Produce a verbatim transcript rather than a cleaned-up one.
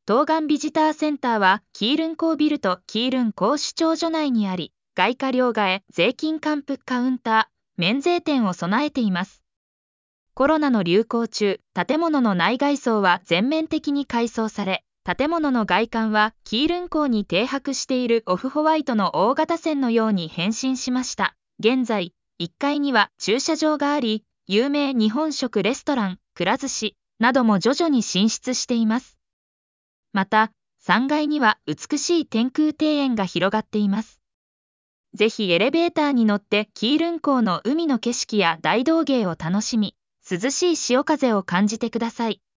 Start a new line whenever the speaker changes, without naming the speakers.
東岸ビジターセンターはキールン港ビルとキールン港主張所内にあり、外貨両替、税金還付カウンター、免税店を備えています。コロナの流行中、建物の内外装は全面的に改装され、建物の外観はキールン港に停泊しているオフホワイトの大型船のように変身しました。現在、いっかいには駐車場があり、有名日本食レストラン、くら寿司なども徐々に進出しています。また、さんがいには美しい天空庭園が広がっています。ぜひエレベーターに乗ってキールン港の海の景色や大道芸を楽しみ、涼しい潮風を感じてください。